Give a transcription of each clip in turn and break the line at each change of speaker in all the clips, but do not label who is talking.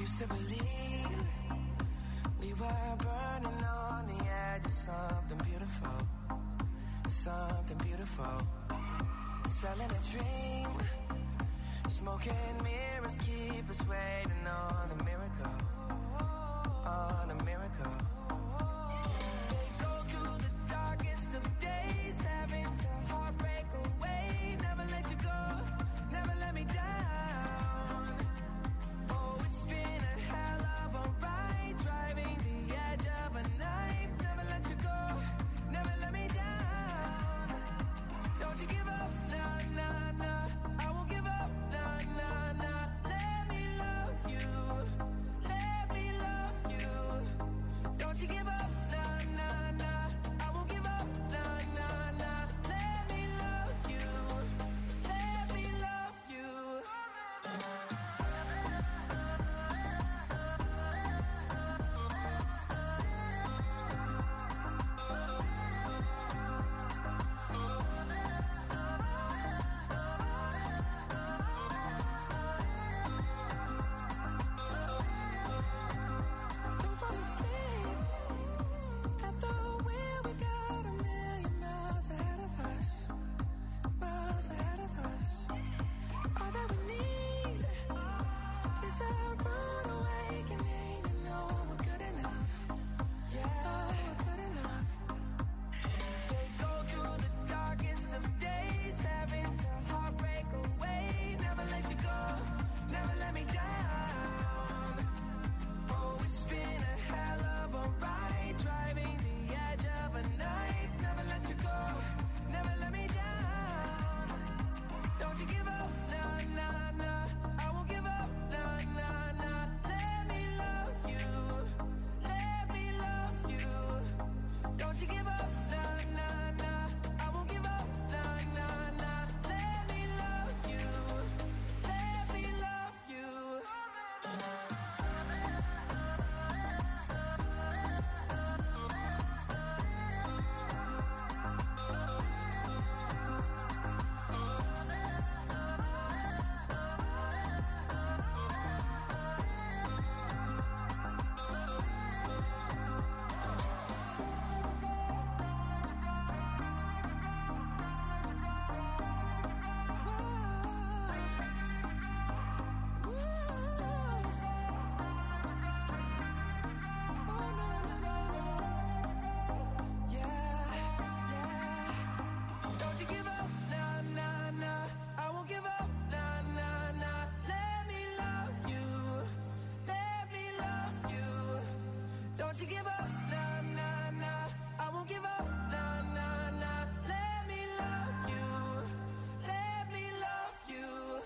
used to believe we were burning on the edge of something beautiful, something beautiful. Selling a dream, smoking mirrors keep us waiting on a miracle, on a miracle. Say go through the darkest of days, having to heartbreak away. Never let you go, never let me down. Oh, it's been a hell of a ride, driving the edge of a knife. Never let you go, never let me down. Don't you give up, nah, nah, nah. I won't give up, nah, nah, nah. Let me love you, let me love you. Don't you give up, nah, nah, nah. I won't give up, nah, nah, nah. Let me love you, let me love you. Don't fall asleep at the wheel. We've got a million miles ahead of us, miles ahead of us. All that we need is a rude awakening to know we're good enough. Yeah, we're good enough. Say go through the darkest of days, having to heartbreak away. Never let you go, never let me down. Oh, it's been a hell of a ride, driving the edge of a knife. Never let you go, never let me down. Don't you give up, nah, nah, nah. I won't give up, nah, nah, nah. Let me love you, let me love you. Don't you give up, nah, nah, nah. I won't give up, nah, nah, nah. Let me love you, let me love you. Don't you give up, nah, nah, nah. I won't give up, nah, nah, nah. Let me love you, let me love you. Don't you give up, nah, nah, nah. I won't give up, nah, nah, nah. Let me love you, let me love you.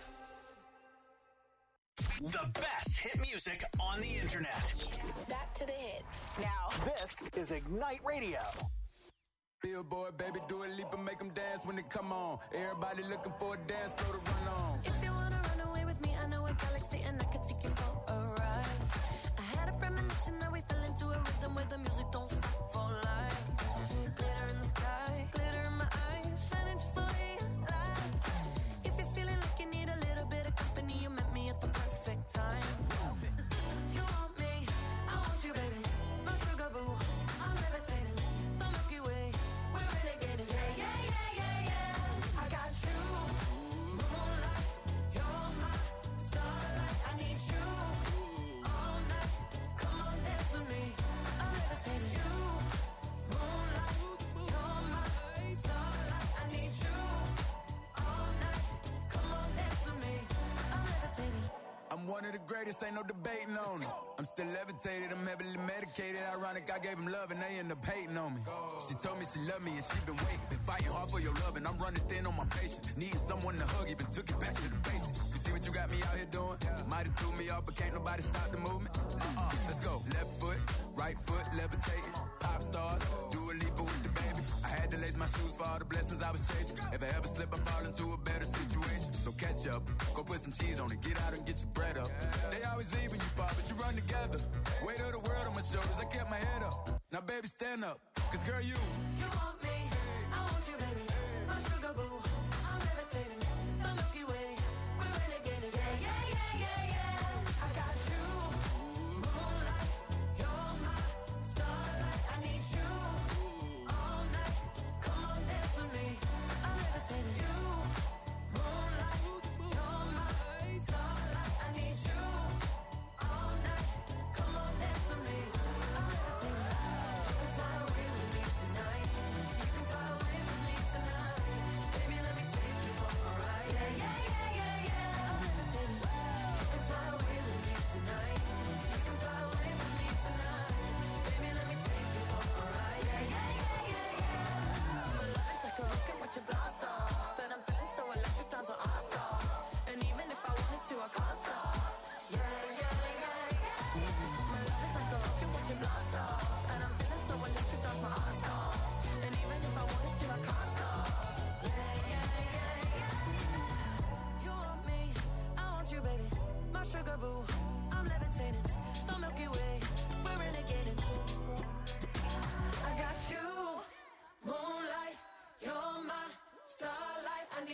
The best hit music on the internet.
Back to the hits.
Now, this is Ignite Radio.
Billboard, baby, do a leap and make them dance when they come on. Everybody looking for a dance floor to run on.
If you wanna run away with me, I know a galaxy and I could take you for a ride. I had a premonition that we fell into a rhythm where the music don't stop for life. Glitter in the sky, glitter in my eyes, shining just the way I like. If you're feeling like you need a little bit of company, you met me at the perfect time. You want me, I want you, baby. My sugar boo, I'm levitating. The Milky Way, we're renegading. Yeah, yeah, yeah, yeah, yeah. I got you, moonlight. You're my starlight. I need you all night. Come on, dance with me. I'm levitating. You, moonlight. You're my starlight. I need you all night. Come on, dance with me. I'm levitating.
I'm one of the greatest, ain't no debating on it. I'm still levitated, I'm heavily medicated. Ironic, I gave him love and they end up hating on me. She told me she loved me and she been waiting. Been fighting hard for your love and I'm running thin on my patience. Needing someone to hug, even took it back to the basics. You see what you got me out here doing? Might have threw me off, but can't nobody stop the movement. Let's go. Left foot, right foot, levitating. Pop stars, do a leap with the baby. I had to lace my shoes for all the blessings I was chasing. If I ever slip, I fall into a better situation. So catch up, go put some cheese on it, get out and get your bread up. They always leave when you fall, but you run together. Weight of the world on my shoulders, I kept my head up. Now baby, stand up, cause girl, you
want me, I want you, baby. My sugar boo, I'm levitating. The Milky Way, we're renegading. Yeah, yeah, yeah, yeah, yeah. I got you,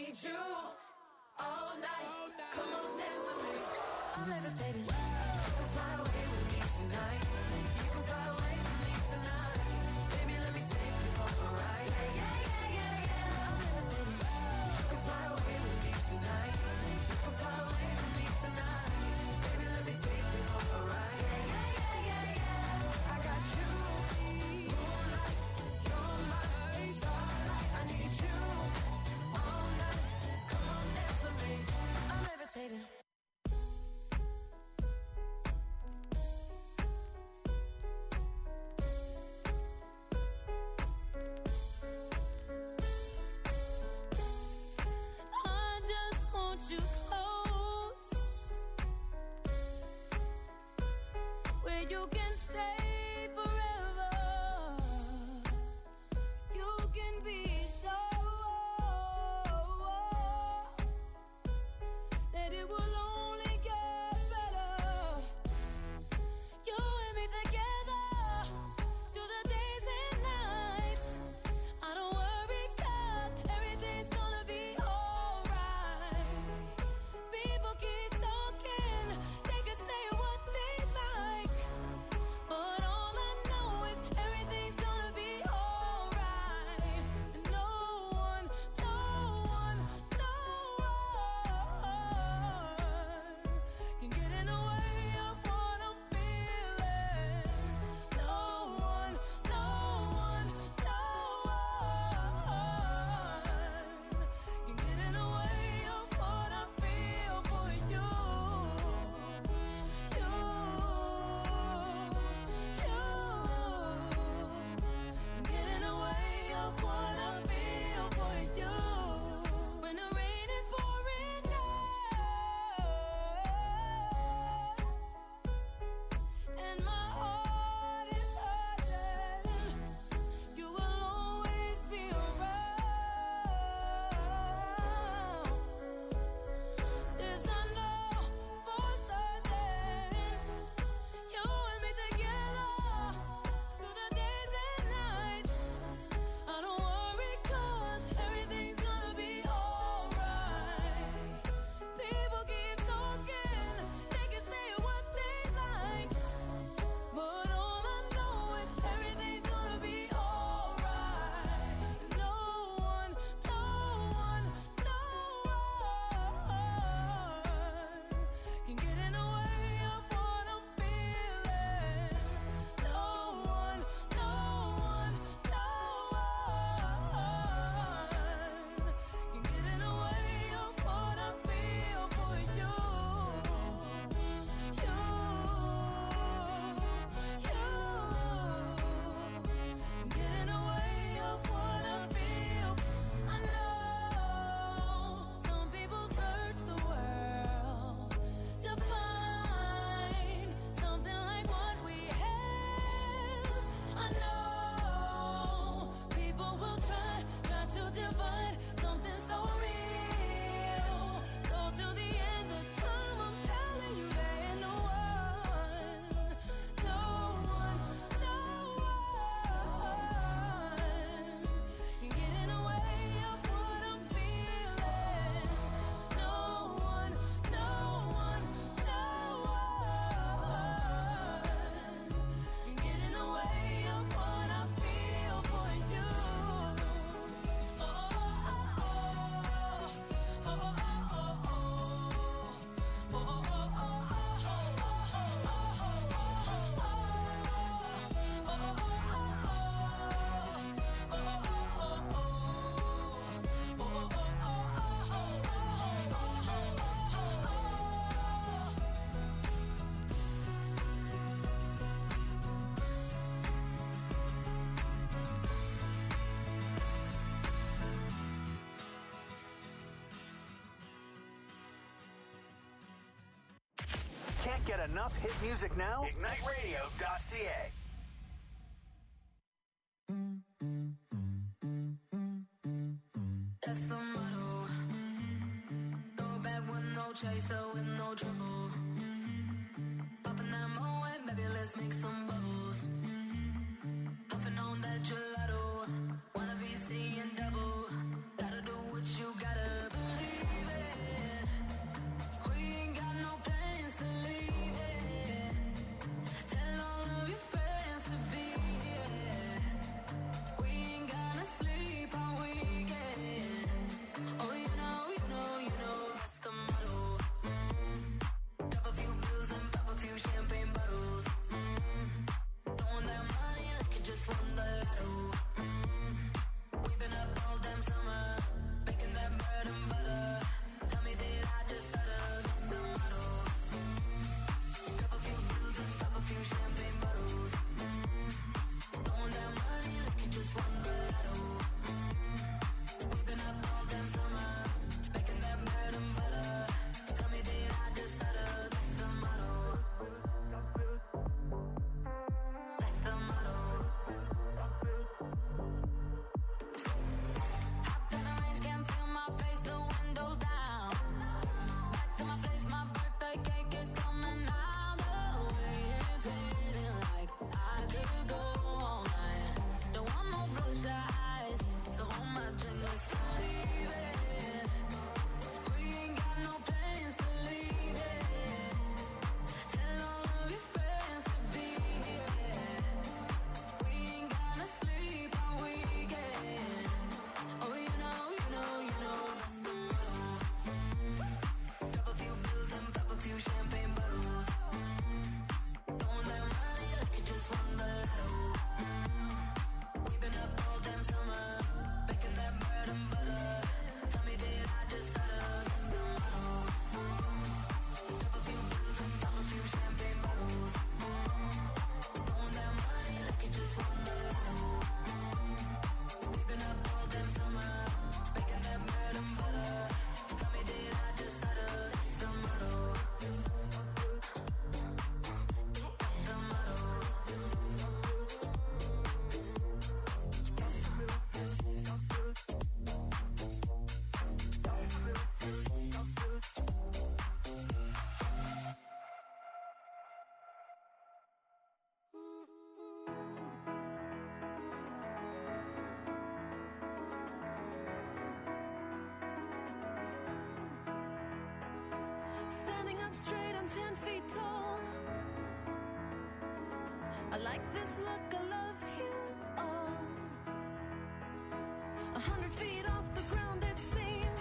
need you all night. Come on, dance with me. I'm levitating. You can fly away with me tonight. You can fly away with me tonight. Baby, let me take you for a ride. Yeah, yeah, yeah, yeah. I'm levitating. You can fly away with me tonight. You can fly away with me tonight. Baby, let me take you for a ride. Yeah, yeah, yeah, yeah. I got you, moonlight. You're my starlight. I need you all night. Come on, dance with me. I'm levitating.
You close, where you can stay forever. You can be sure that it will only get better. You and me together through the days and nights. I don't worry 'cause everything's gonna be alright. People keep talking, they can say what they like, but all I know is everything's gonna be alright. No one can get in the way of what I'm feeling. No one can get in the way of what I feel for you. You can get in the way of what I feel for you. When the rain is pouring down and my heart is hurting, you will always be around. This I know for certain. You and me together through the days and nights. I don't worry 'cause everything's gonna be alright. People keep talking, they can say what they like, but all I know is everything's gonna be alright. No one can get in the way of what I'm feeling. No one can get in the way of what I feel for you. You can get in the way of what I feel. I know some people search the world to find something like what we have. I know people will try to divide something so real. So till the end of time, I'm telling you there ain't no one can get in the way of what I'm feeling. No one can get in the way of what I feel for you.
Can't get enough hit music now? IgniteRadio.ca.
That's the motto. Throw it back with no chaser, with no trouble. Popping that Moet, baby, let's make some bubbles. Puffing on that gelato. Wanna be seeing double. Gotta do what you gotta.
Standing up straight, I'm 10 feet tall. I like this look, I love you all. 100 feet off the ground it seems.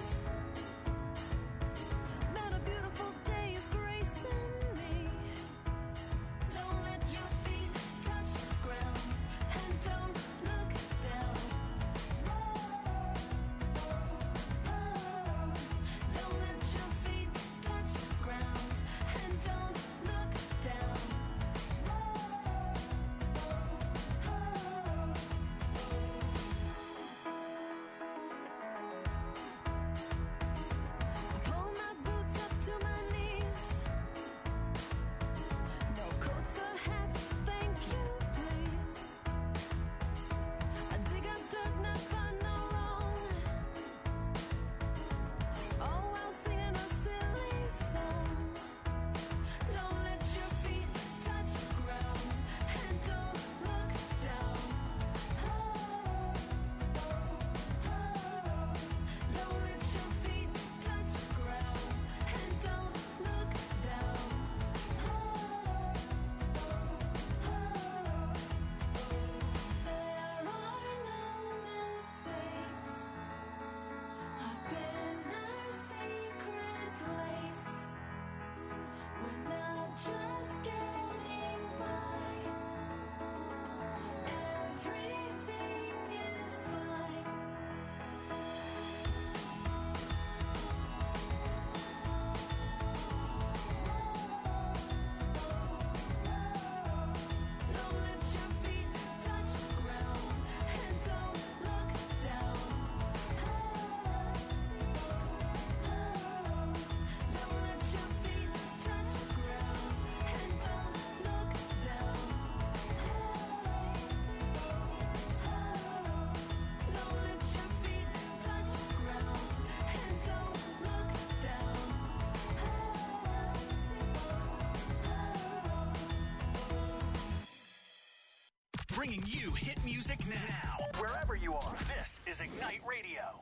That a beautiful day is gracing me. Don't let your feet touch the ground, and don't look down. Don't let your feet touch the ground, and don't look down. Pull my boots up to my knees. No coats or hats, thank you, please. I dig up dirt, not find no wrong. All while singing a silly song. Don't let your feet touch the ground, and don't look down. Don't let your feet touch the ground, and don't look down. There are no mistakes. I've been our secret place. We're not just getting by. Everything is fine. Don't let your feet touch the ground, and don't look down. Don't let your feet touch the ground, and don't look down. Don't let your feet touch the ground, and don't look down.
Bringing you hit music now. Wherever you are, this is Ignite Radio.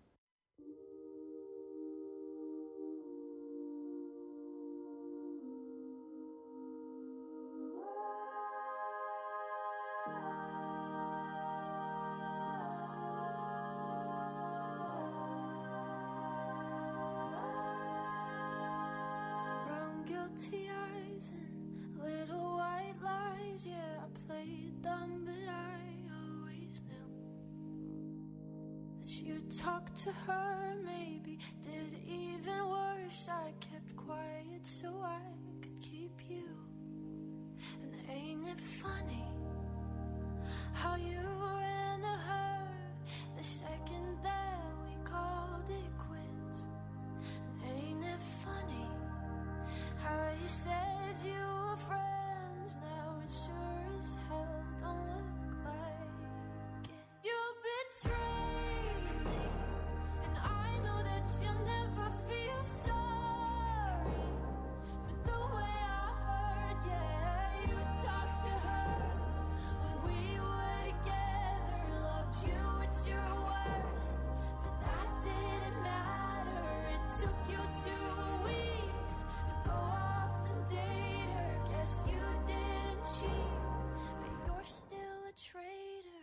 Brown guilty eyes and little white lies. Yeah, I played dumb, but I always knew that you'd talk to her. Maybe did even worse. I kept quiet so I could keep you. And ain't it funny how you ran to her the second that we called it quits? And ain't it funny how you said you were friends? Now it sure as hell don't look like it. You betrayed me, and I know that you'll never feel sorry for the way I hurt. Yeah, you talked to her when we were together, loved you at your worst, but that didn't matter. It took you 2 weeks to go off and date her. Guess you didn't cheat, but you're still a traitor.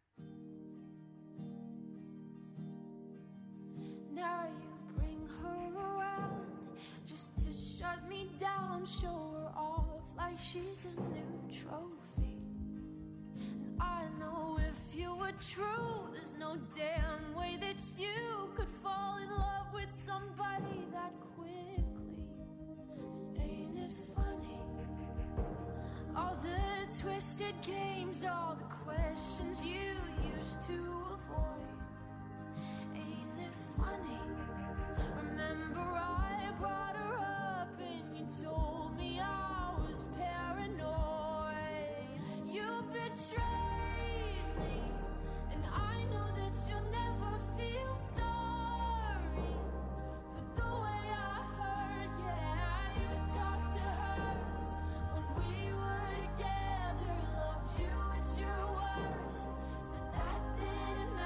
Now you bring her around just to shut me down, show her off like she's a new trophy. And I know if you were true, there's no damn way that you could fall in love with somebody that quickly. Ain't it funny? All the twisted games, all the questions you used to avoid. Ain't it funny? Remember I brought her up and you told me I was paranoid. You betrayed me, and I know that you'll never feel sorry for the way I hurt. Yeah, you talked to her when we were together, loved you at your worst, but that didn't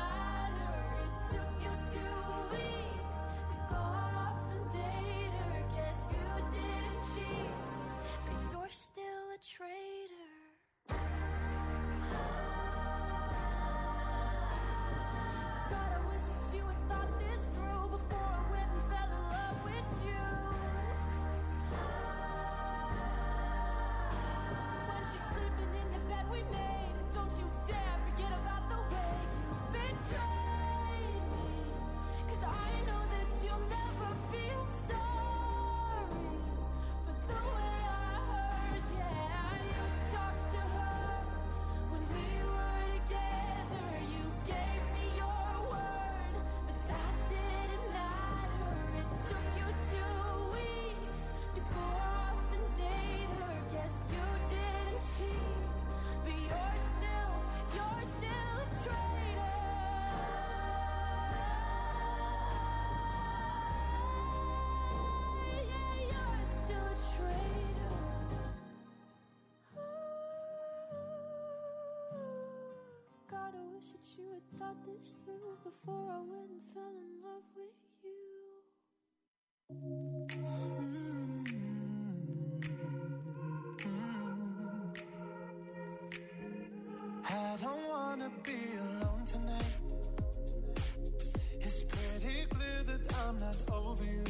this through before I went and fell in love with you.
I don't wanna be alone tonight. It's pretty clear that I'm not over you.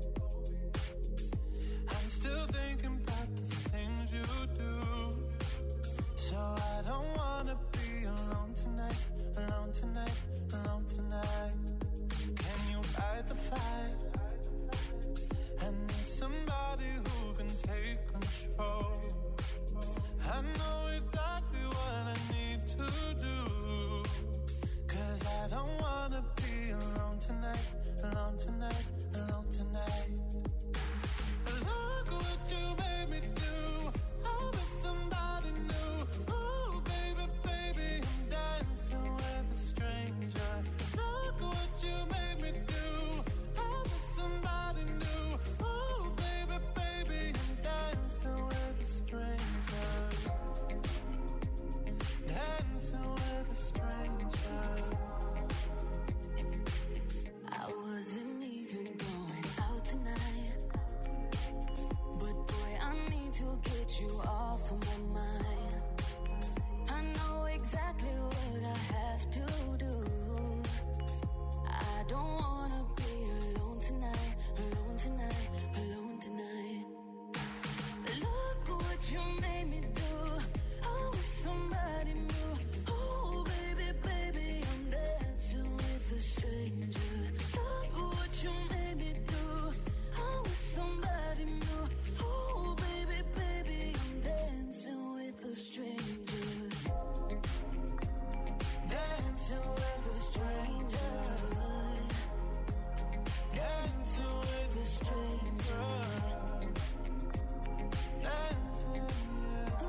I'm still thinking about the things you do. So I don't wanna be alone tonight, alone tonight, alone tonight. Can you fight the fight? I need somebody who can take control. I know exactly what I need to do. 'Cause I don't wanna be alone tonight, alone tonight, alone tonight. Look what you made me do. I was somebody new. Ooh, baby, baby, I'm dancing with a stranger. Look what you made me do. I was somebody new. Ooh, baby, baby, I'm dancing with a stranger. Dancing with a stranger.
I wasn't even going out tonight, but boy, I need to get you off of my mind. I know exactly what I have to do. I don't wanna be alone tonight, alone tonight, alone tonight. Look what you made me do. I was somebody new. Oh, baby, baby, I'm dancing with a stranger. Look what you made me do. I was somebody new. Oh, baby, baby, I'm dancing with a stranger. Dancing with a stranger. Dancing with a stranger.
Dancing, yeah.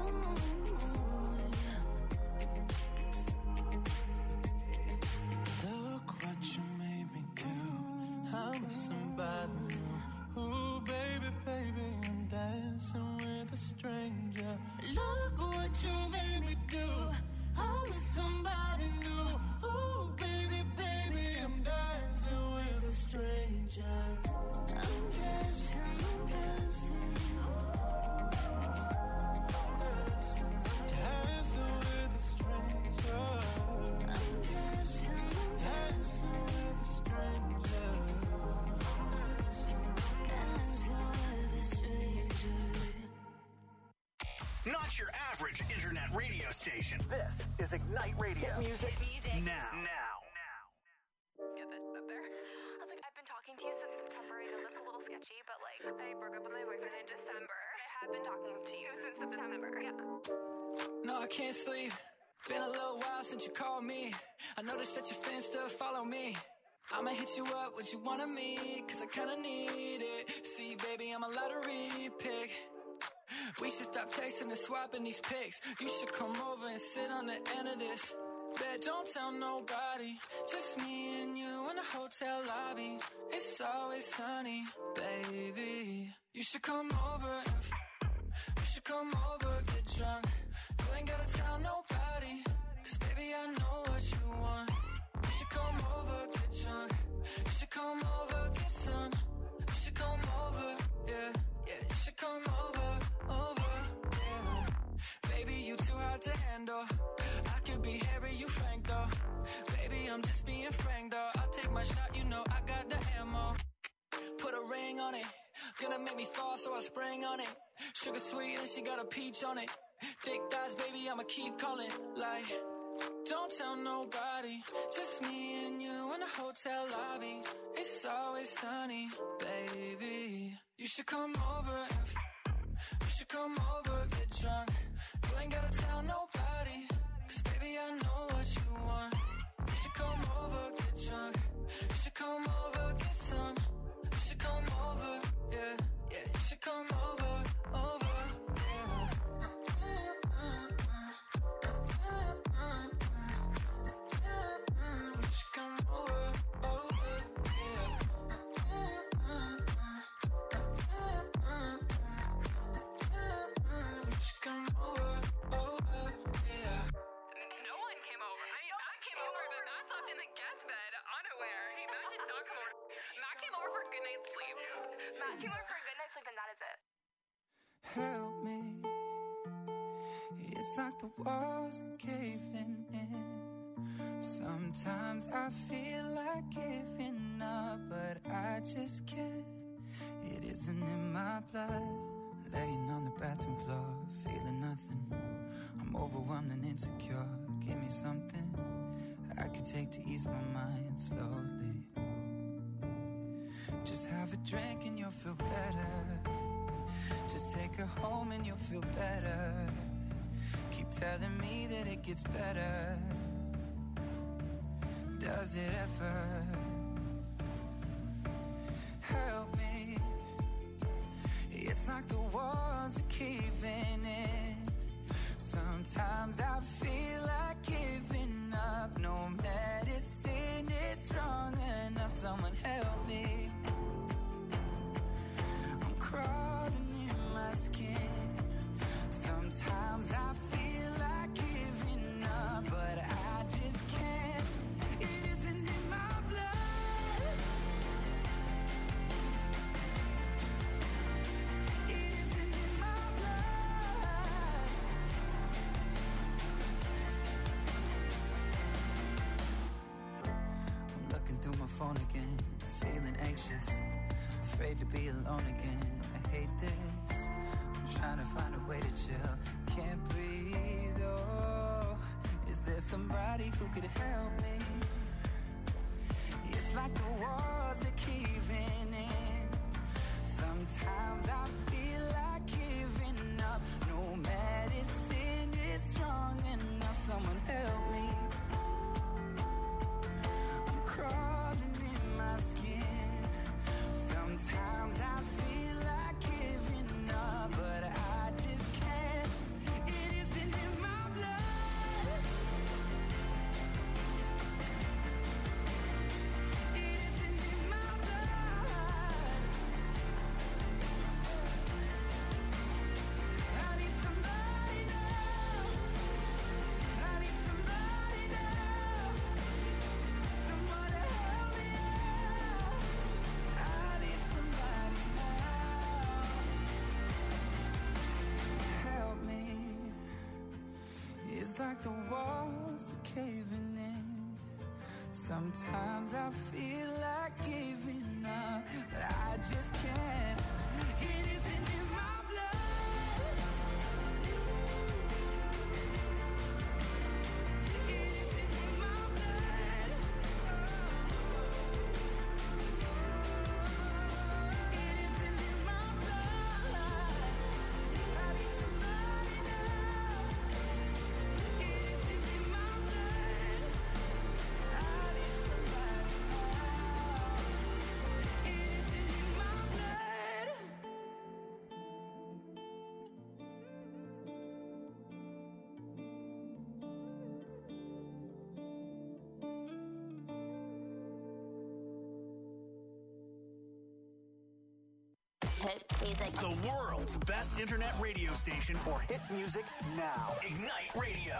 Look what you made me do. I'm somebody new. Ooh, baby, baby, I'm dancing with a stranger. Look what you made me do. I'm somebody new. Ooh, baby, baby, I'm dancing with a stranger.
I'm dancing, I'm dancing.
Dancing with a stranger.
I'm dancing, I'm
Dancing with a stranger.
dancing with a stranger.
Not your average internet radio station. This is Ignite Radio. Hit music now.
Get that up there. I was like, I've been talking to you since September. I know that's a little sketchy, but like, I broke up with my boyfriend in December. I have been talking to you since September. Yeah.
No, I can't sleep. Been a little while since you called me. I noticed that your fans still follow me. I'ma hit you up, what you wanna meet, 'cause I kinda need it. See, baby, I'm a lottery pick. We should stop texting and swapping these pics. You should come over and sit on the end of this. Bet don't tell nobody. Just me and you in the hotel lobby. It's always sunny, baby. You should come over and you should come over, get drunk. You ain't gotta tell nobody, 'cause baby I know what you want. You should come over, get drunk. You should come over, get some. You should come over, yeah, yeah. You should come over, yeah. Baby, you too hard to handle. I could be Harry, you Frank though. Baby, I'm just being frank though. I'll take my shot, you know I got the ammo. Put a ring on it. Gonna make me fall, so I spring on it. Sugar sweet and she got a peach on it. Thick thighs, baby, I'ma keep calling. Like, don't tell nobody. Just me and you in the hotel lobby. It's always sunny, baby. You should come over and you should come over, get drunk. You ain't gotta tell nobody, 'cause baby I know what you want. You should come over, get drunk. You should come over, get some. You should come over, yeah, yeah. You should come over, yeah. You should come over, yeah. You should come over, yeah.
No one came over. I mean, I came over, but not often like good night's sleep. Matt came over for a good night's sleep, and that is it.
Help me. It's like the walls are caving in. Sometimes I feel like giving up, but I just can't. It isn't in my blood. Laying on the bathroom floor, feeling nothing. I'm overwhelmed and insecure. Give me something I could take to ease my mind slowly. Just have a drink and you'll feel better. Just take her home and you'll feel better. Keep telling me that it gets better. Does it ever? Help me. It's like the walls are caving in. Sometimes I feel like giving up. No medicine is strong enough. Someone help me. I'm crawling in my skin. Sometimes I feel like giving up, but I just can't. It isn't in my blood. It isn't in my blood. I'm looking through my phone again, feeling anxious, afraid to be alone again. I hate this. I'm trying to find a way to chill. Can't breathe, oh. Is there somebody who could help me? It's like the walls are caving in. Sometimes I feel like giving up. No medicine is strong enough. Someone help me. I'm crawling in my skin. Sometimes I feel like giving up, but I just can't. It isn't in my blood. It isn't in my blood. I need somebody now. I need somebody now. Someone to help me out. I need somebody now. Help me. It's like the walls are caving in. Sometimes I feel like giving up, but I just can't. It isn't in my blood. It isn't in my blood. It isn't in my blood. I need somebody now. It isn't in my blood. I need somebody now. It isn't in my blood.
Hit music.
The world's best internet radio station for hit music now. Ignite Radio.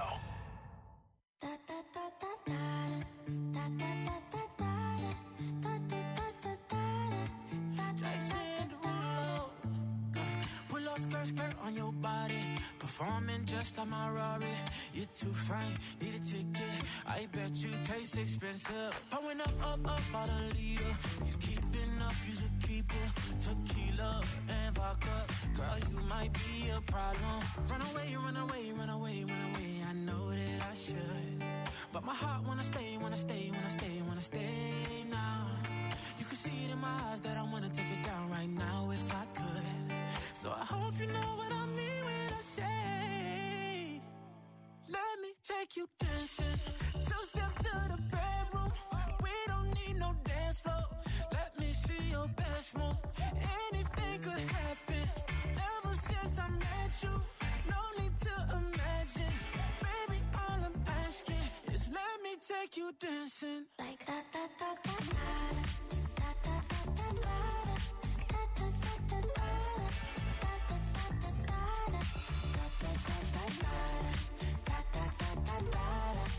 Jason Derulo. Pull up skirt on your body. Performing just like my Rari. You're too fine, need a ticket. I bet you taste expensive. Pouring up about a liter. If you keeping up, you should keep it. Tequila and vodka. Girl, you might be a problem. Run away, run away, run away, run away. I know that I should. But my heart wanna stay, wanna stay, wanna stay, wanna stay now. You can see it in my eyes that I wanna take it down right now if I could. So I hope you know what I mean when I say, let me take you dancing. Two-step to the bedroom. We don't need no dance floor. Let me see your best move. Anything could happen. Ever since I met you, no need to imagine. Baby, all I'm asking is let me take you dancing.
Like da da da da da da da da da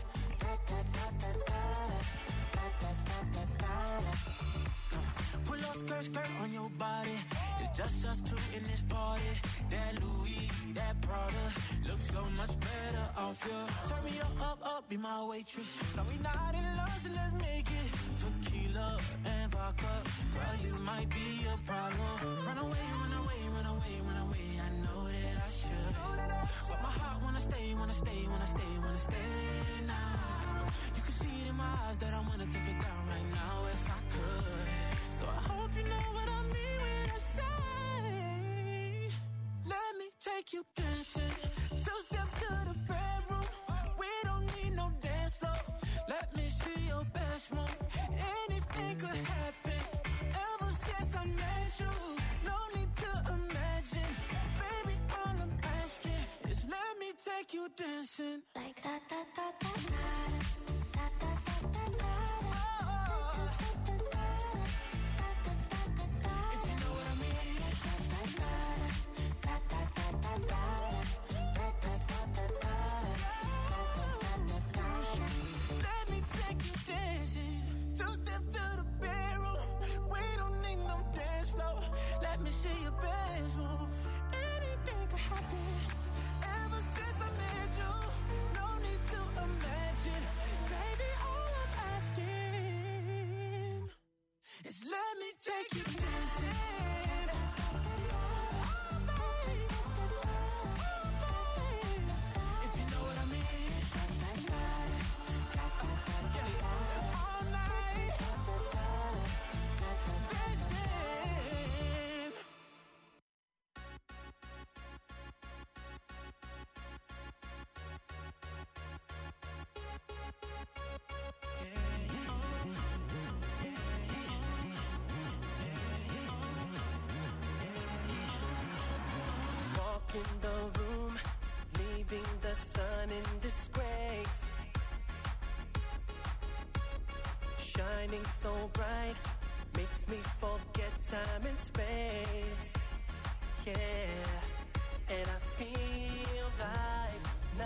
Pull up
skirt, skirt on your body. It's just us two in this party. That Louis, that Prada, looks so much better off you. Turn me up, be my waitress. No, we not in love, so let's make it tequila and vodka. Girl, you might be a problem. Run away, run away, run away, run away. I know that I should, but my heart wanna stay, wanna stay, wanna stay, wanna stay now. You can see it in my eyes that I wanna take it down right now if I could. So I hope you know what I mean when I say, let me take you dancing. Two-step to the bedroom. We don't need no dance floor. Let me see your best move. Anything could happen. Ever since I met you, no need to imagine. Baby, all I'm asking is let me take you dancing.
Like da da da da da da da da da da.
If you know what I mean. Let me take you dancing. Two-step to the bedroom. We don't need no dance floor. Let me see your best move. Anything could happen. Ever since I met you, no need to imagine. Baby, all I'm asking is let me take you dancing. If you know what I mean. All night. Dancing.
Walk in the room, leaving the sun in disgrace. Shining so bright, makes me forget time and space. Yeah, and I feel like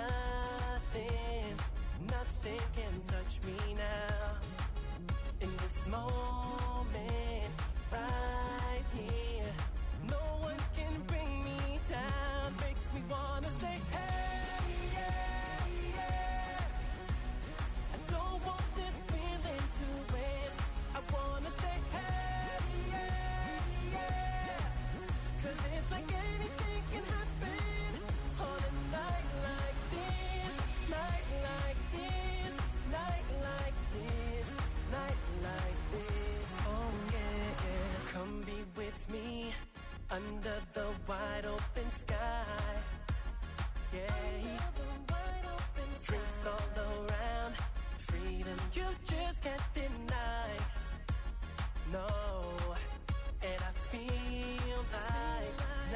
nothing can touch me now. In this moment, right here, no one can bring me down. Makes me wanna say, hey, yeah, yeah. I don't want this feeling to end. I wanna say, hey, yeah, yeah. 'Cause it's like anything can happen on a night like this, night like this, night like this, night like this. Oh yeah, yeah. Come be with me under the wide open sky. Yeah, drinks all around, freedom you just can't deny. No, and I feel like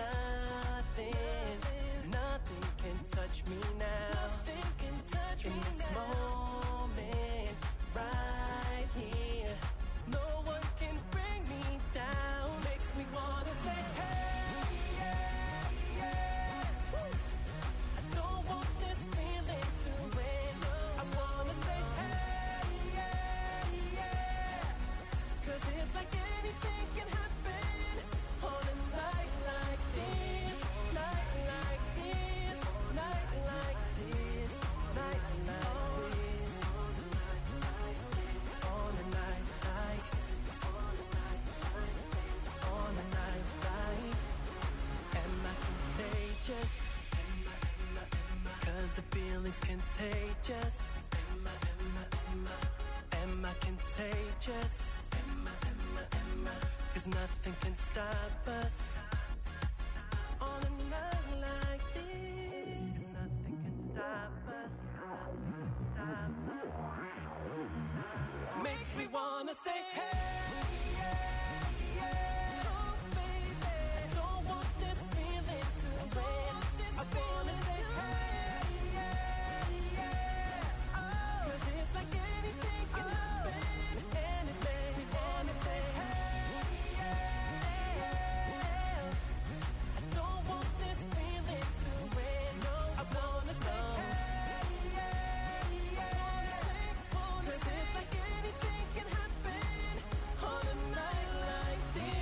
nothing can touch me now. Nothing can touch me in this moment, right here. No one can bring me down. Makes me wanna say, hey, yeah, yeah. Woo. I don't want this feeling to end. I wanna say, hey, yeah, yeah. 'Cause it's like anything can happen on a night like this, night like this, night like this, night like this, on a night like, on a night like. Am I contagious? Cause the feeling's contagious. Am I contagious? Cause nothing can stop us on a night like this. Nothing can stop us. Makes me wanna say, hey, yeah, yeah. Oh, baby, I don't want this feeling to end. I wanna say, hey, yeah, yeah. Oh, 'cause it's like anything can happen. And it makes me wanna say, hey, yeah, yeah. I don't want this feeling to end. No, I wanna say, hey, yeah, yeah. 'Cause it's like anything can happen on a night like this.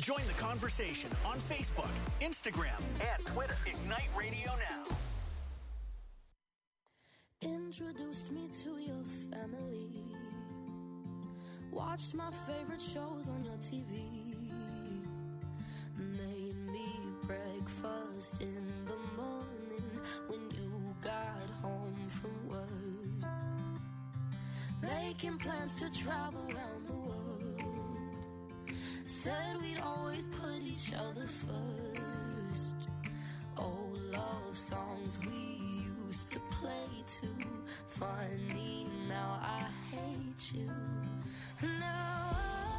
Join the conversation on Facebook, Instagram, and Twitter. Ignite Radio Now.
Introduced me to your family. Watched my favorite shows on your TV. Made me breakfast in the morning when you got home from work. Making plans to travel around the world. Said we'd always put each other first. Old love songs we used to play too. Funny, now I hate you. Now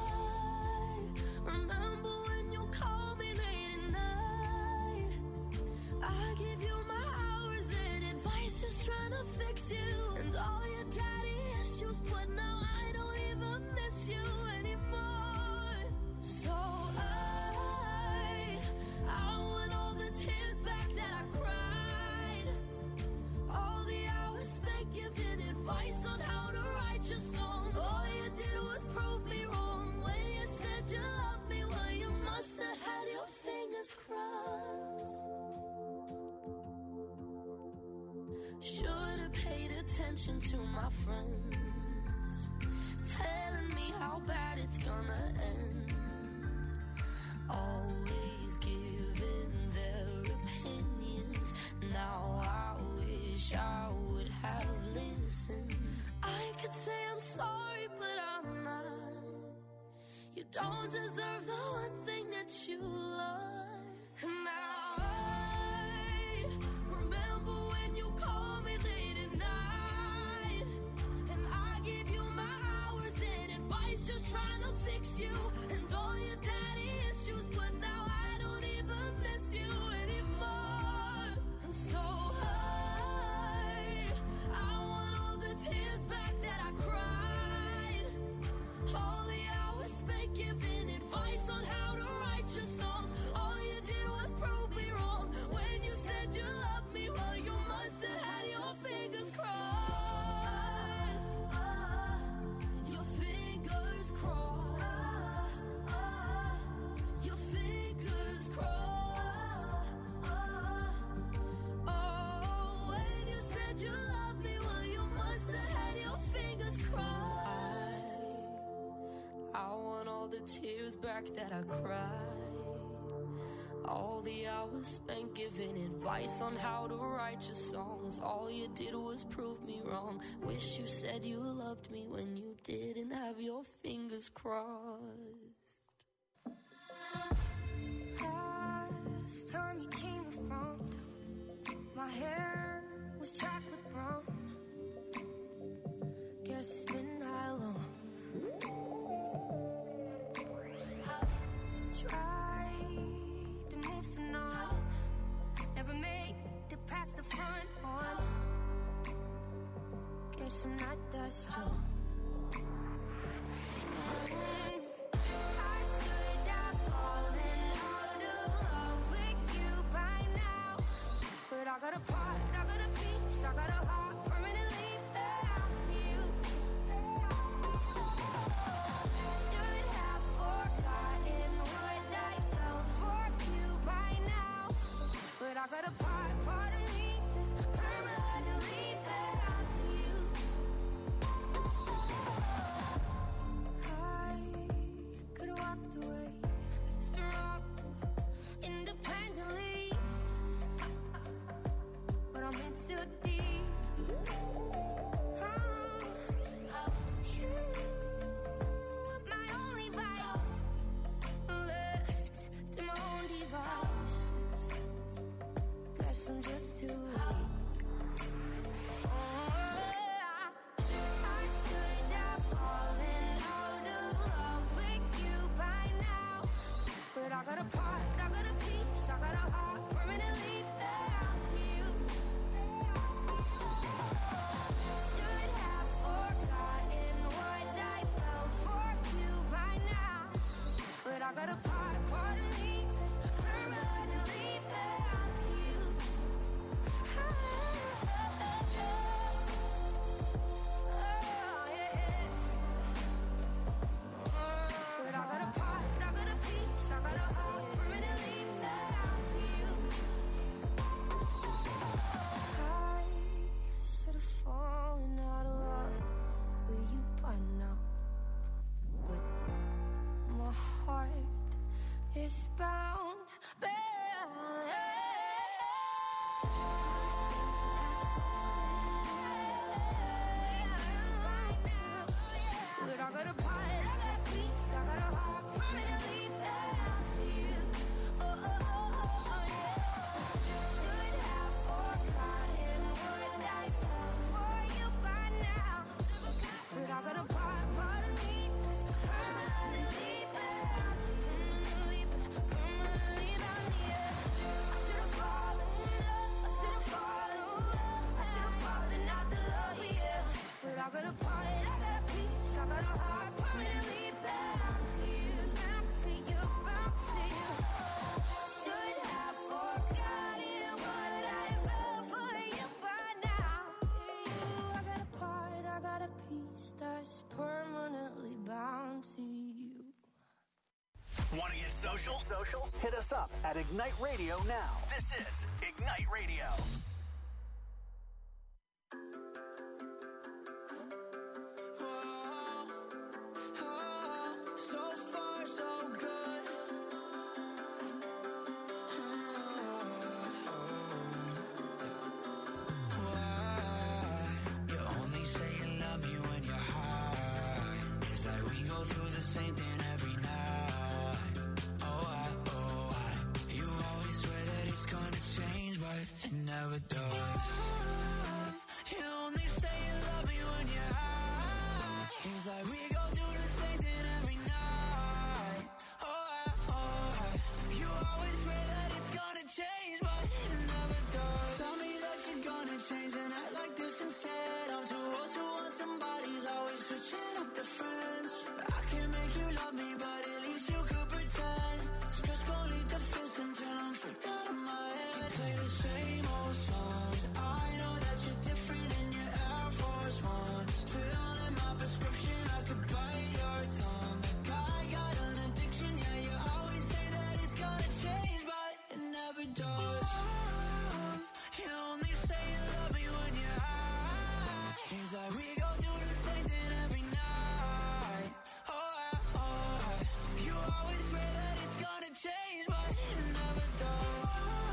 I remember when you called me late at night. I give you my hours and advice, just trying to fix you. And all your daddy issues, but now I don't even miss you anymore. So I want all the tears back that I cried. All the hours spent giving advice on how to write your songs. All you did was prove me wrong when you said you loved me. Well, you must have had your fingers crossed. Should have paid attention to my friends, telling me how bad it's gonna end. Always giving their opinions. Now I wish I would have listened. I could say I'm sorry, but I'm not. You don't deserve the one thing that you love. And now I remember when you called me late at night. And I gave you my hours and advice, just trying to fix you. And all your daddy issues, but now I don't even miss you anymore. And so I want all the tears back that I cried. All the hours spent giving advice on how to write your songs. All you did was prove me wrong when you said you loved me. Well, you must have had your fingers crossed. Your fingers crossed. Your fingers crossed. Oh, when you said you loved me, well, you must have had your fingers crossed. I want all the tears back that I cried. All the hours spent giving advice on how to write your songs. All you did was prove me wrong. Wish you said you loved me when you didn't have your fingers crossed. Last time you came around, my hair was chocolate brown. Guess it's been that long. Tried to move on, never made it past the front one. Guess I'm not that strong. I should have fallen out of love with you by now. But I got a part, I got a piece, I got a heart permanently bound to you. Should have forgotten what I felt for you by now. But I got a part of me that's permanently bound to you. bound. But I got a part, I got a piece, I got a heart permanently bound to you. Oh, oh, oh, oh, yeah. Should have forgotten what I felt for you by now. But I got a part of me that's permanently bound to you. Permanently bound, yeah. I should have fallen in love, I should have fallen out the love, yeah. But I got a part, I got a piece, I got a heart permanently bound to you, bound to you, bound to you. Should have forgotten what I felt for you by now. I got a part, I got a piece that's permanently bound to you.
Want to get social? Hit us up at Ignite Radio now. This is Ignite Radio.
So far, so good. Why? You only say you love me when you're high. It's like we go through the same thing every night. Oh, you always swear that it's gonna change, but it never does. You only say you love me when you're high. It's like we go through the same thing every night. Oh, you always swear that it's gonna change, but it never does. Tell me that you're gonna change and act like this instead. I'm too old to want somebody's always switching up the friends. I can't make you love me, but at least you could pretend. So just go leave the fence until I'm freaked out of my head. Play the same old songs. I know that you're different in your Air Force Ones. Fill in my prescription, I could bite your tongue. I got an addiction, yeah, you always say that it's gonna change, but it never does. You only say you love me when you're high. It's like we go through the same thing every night. Oh, you always swear that it's gonna change, but it never does.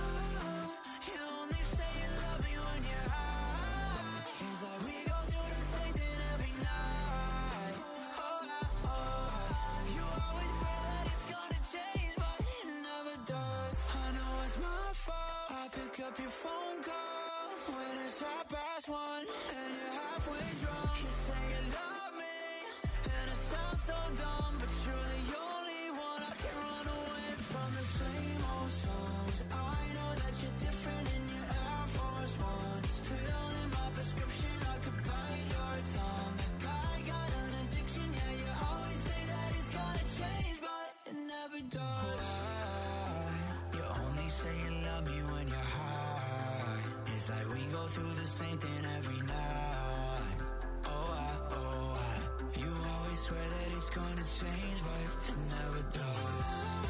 You only say you love me when you're high. It's like we go through the same thing every night. Oh, you always swear that it's gonna change, but it never does. I know it's my fault. I pick up your phone calls when it's 1:30 and you're halfway drunk. You say you love me, and it sounds so dumb, but you're the only one I can run away from. The same old songs. I know that you're different in your Air Force Ones. Fill in my prescription, I could bite your tongue. I got an addiction, yeah, you always say that it's gonna change, but it never does. You only say you love me when you're high. It's like we go through the same thing every night. Oh, you always swear that it's gonna change, but it never does.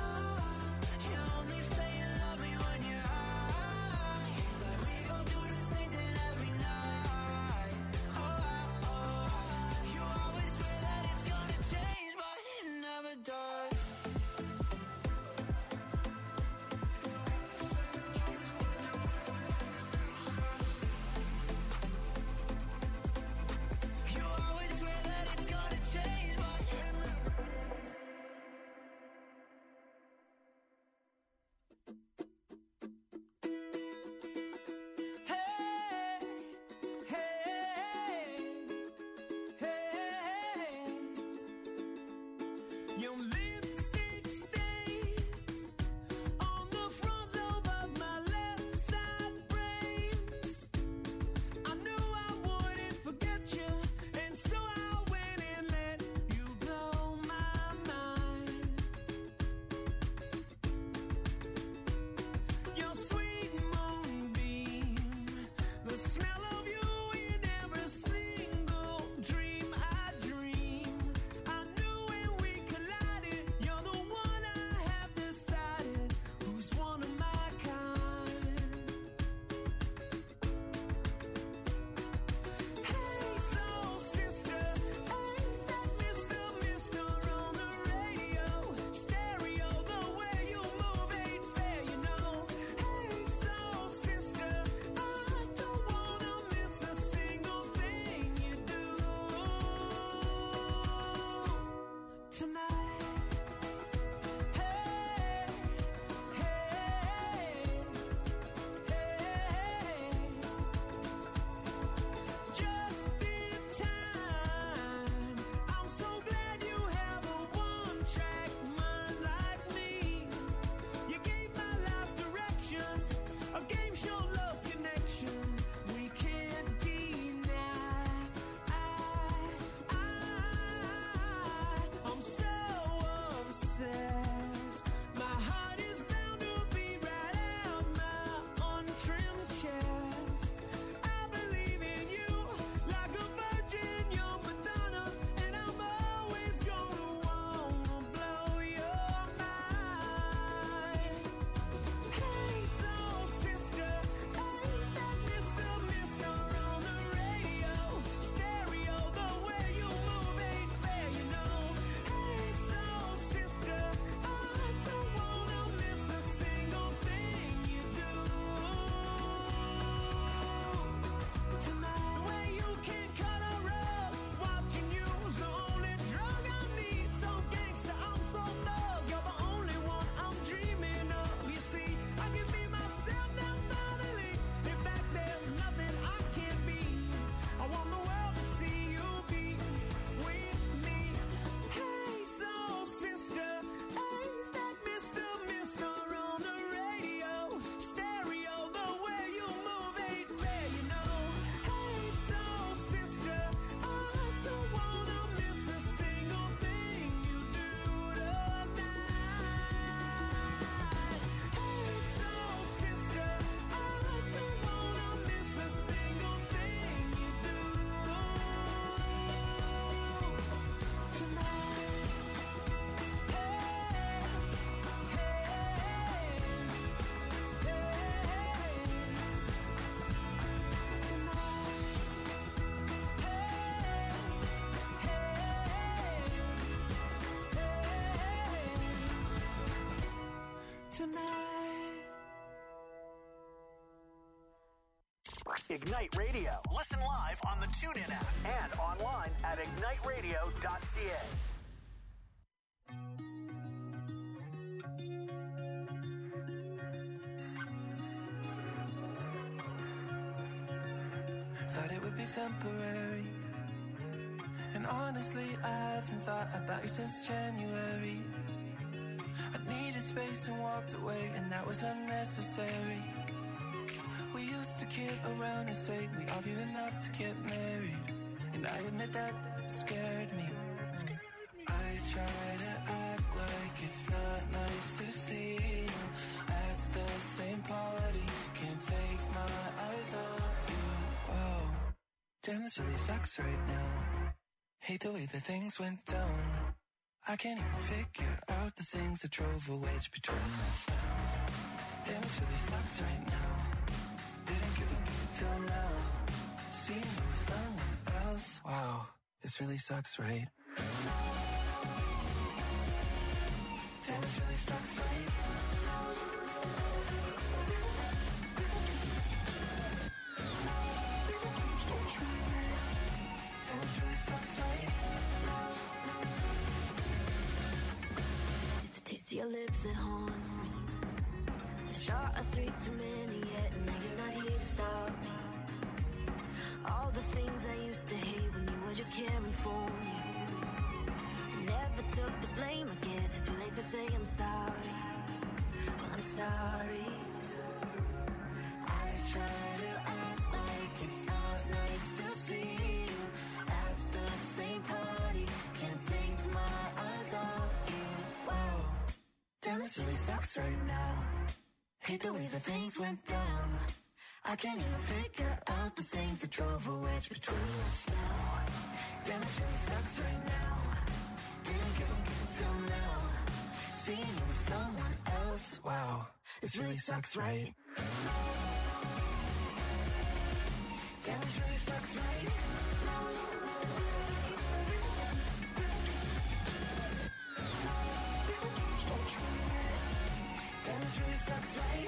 You only say you love me when you're high. It's like we go through the same thing every night. Oh, you always swear that it's gonna change, but it never does. You always swear that it's gonna change, but
Ignite Radio. Listen live on the TuneIn app and online at igniteradio.ca.
Thought it would be temporary. And honestly, I haven't thought about you since January. I needed space and walked away, and that was unnecessary. We used to kid around and say we argued enough to get married. And I admit that scared me. I try to act like it's not nice to see you at the same party. Can't take my eyes off you. Whoa, damn, this really sucks right now. Hate the way that things went down. I can't even figure out the things that drove a wedge between us now. Damn, this really sucks right now. Didn't give a till now. Seeing you with someone else. Wow, this really sucks, right? Damn, this really sucks, right? Damn, this really sucks, right?
It's the taste of your lips that haunts me. A shot of 3 too many yet, and now you're not here to stop me. All the things I used to hate when you were just caring for me. I never took the blame, I guess it's too late to say I'm sorry. Well, I'm sorry.
I try to act like it's not nice to see you at the same party. Can't take my eyes off you. Wow, damn, this really sucks right now. Hate the way that things went down. I can't even figure out the things that drove a wedge between us now. Damn, this really sucks right now. Didn't give a till now. Seeing you with someone else. Wow, this really sucks, right? Damn, this really sucks, right? Damn, this really sucks, right?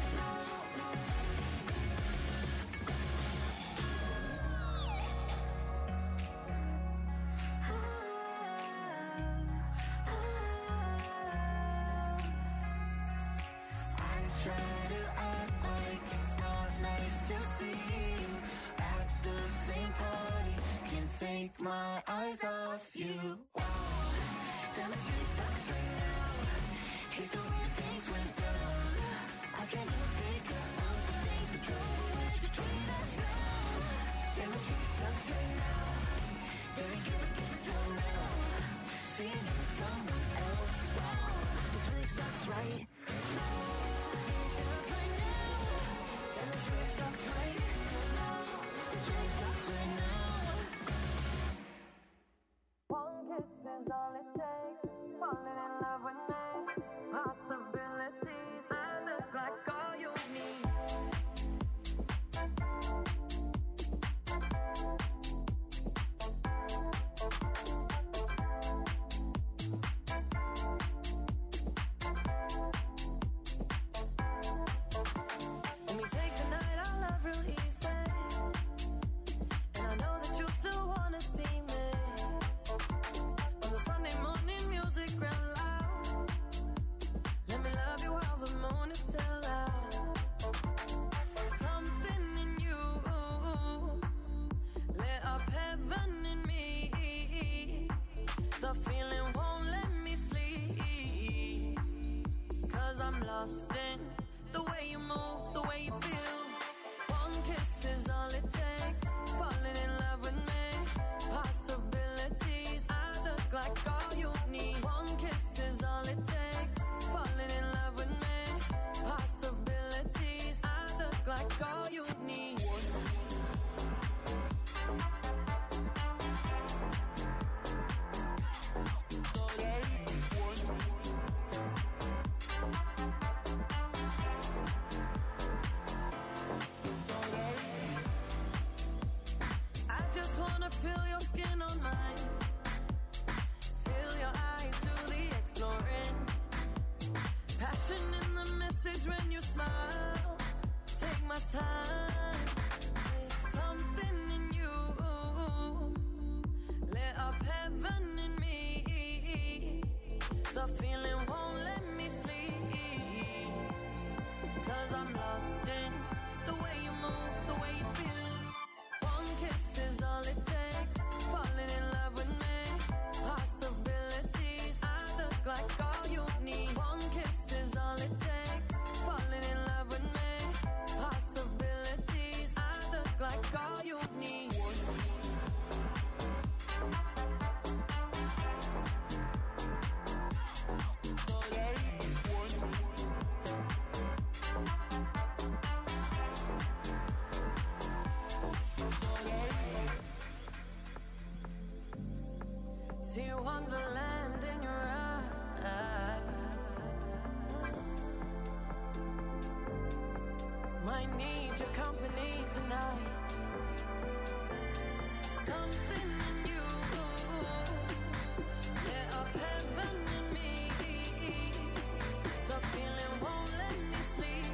I try to act like it's not nice to see you at the same party. Can't take my eyes off you. Wow, damn, this really sucks right now. Hate the way things went down. I can't even figure out the things that drove a wedge between us now. Damn, this really sucks right now. Didn't give a till now. Seeing you with someone else. Wow, this really sucks, right? Damn, this really sucks right now. This really sucks right now.
One kiss is all it takes. Falling in love with me. Possibilities. I look like all you need. Let me take the night, I love real easy. And I know that you still wanna see me. On the Sunday morning, music real loud. Let me love you while the moon is still out. Something in you lit up heaven in me. The feeling won't let me sleep. 'Cause I'm lost in the way you move, the way you feel. One kiss is all it takes. Falling in love with me. Possibilities. I look like all you need. One kiss is all it takes. Falling in love with me. Possibilities. I look like all you need. I just wanna feel your skin on mine. Feel your eyes do the exploring. Passion in the message when you smile. Take my time.
heaven in me. The feeling won't let me sleep. 'Cause I'm lost in the way you move, the way you feel. One kiss is all it takes. Falling in love with me. Possibilities, I look like all you need. One kiss is all it takes. Falling in love with me. Possibilities, I look like all you need. See wonderland in your eyes. Might need your company tonight. Something in you lit up heaven in me. The feeling won't let me sleep.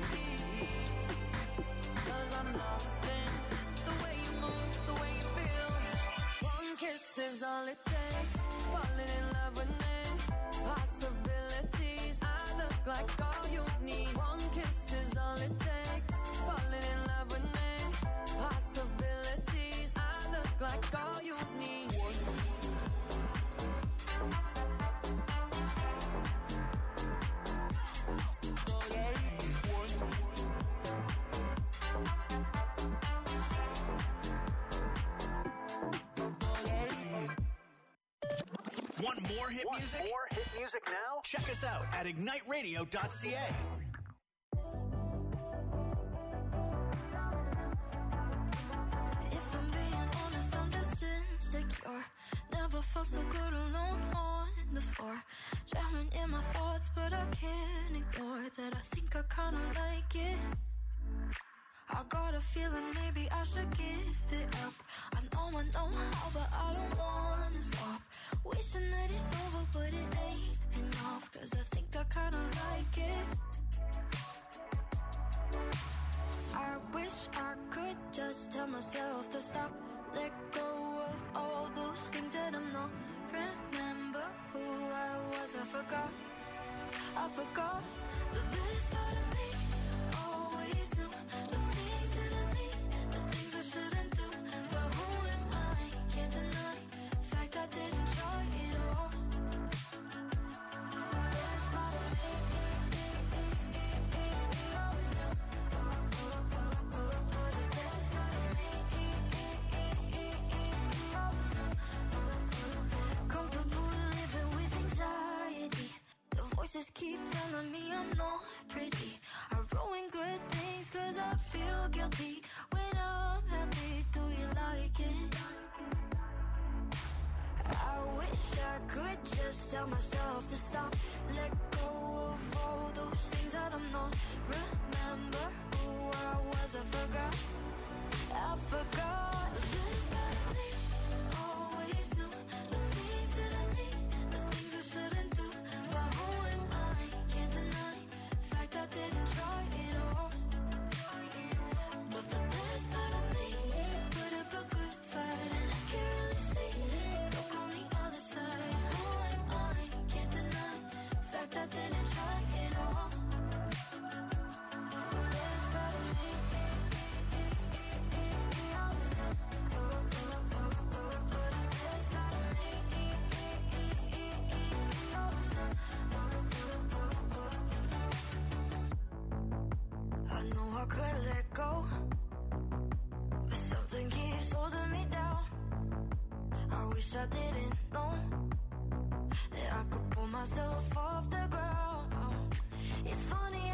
'Cause I'm lost in the way you move, the way you feel. One kiss is all it takes. Falling in love with me. Possibilities, I look like all you need. One kiss is all it takes. Falling in love with me. Possibilities, I look like all you need.
Want more hit music? More hit music now? Check us out at igniteradio.ca.
If I'm being honest, I'm just insecure. Never felt so good alone on the floor. Drowning in my thoughts, but I can't ignore that I think I kinda like it. I got a feeling maybe I should give it up. I know how, but I don't wanna stop. Wishing that it's over, but it ain't enough. 'Cause I think I kinda like it. I wish I could just tell myself to stop. Let go of all those things that I'm not. Remember who I was, I forgot the best part of me. Always knew the things that I need, the things I shouldn't do. But who am I? Can't deny the fact I didn't try it all. Best part of me. Comfortable living with anxiety. The voices keep telling me I'm not pretty. I ruin good things 'cause I feel guilty. When I'm happy, do you like it? I wish I could just tell myself to stop. Let go of all those things that I'm not. Remember who I was, I forgot. The best part of me. Always knew the things that I need, the things I shouldn't do. But who am I? Can't deny the fact I didn't try it all. But the best part of me put up a good fight, and I can really see it's stuck on the other side. Who am I? Can't deny the fact I didn't try it all. The best part of me. I know I could let go, but something keeps holding me down. I wish I didn't know that I could pull myself off the ground. It's funny